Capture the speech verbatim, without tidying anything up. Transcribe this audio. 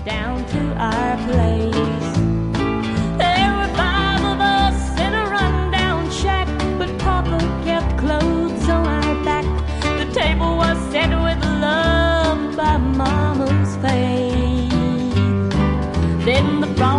down to our place. There were five of us in a rundown shack, but Papa kept clothes on our back. The table was set with love by Mama's faith. Then the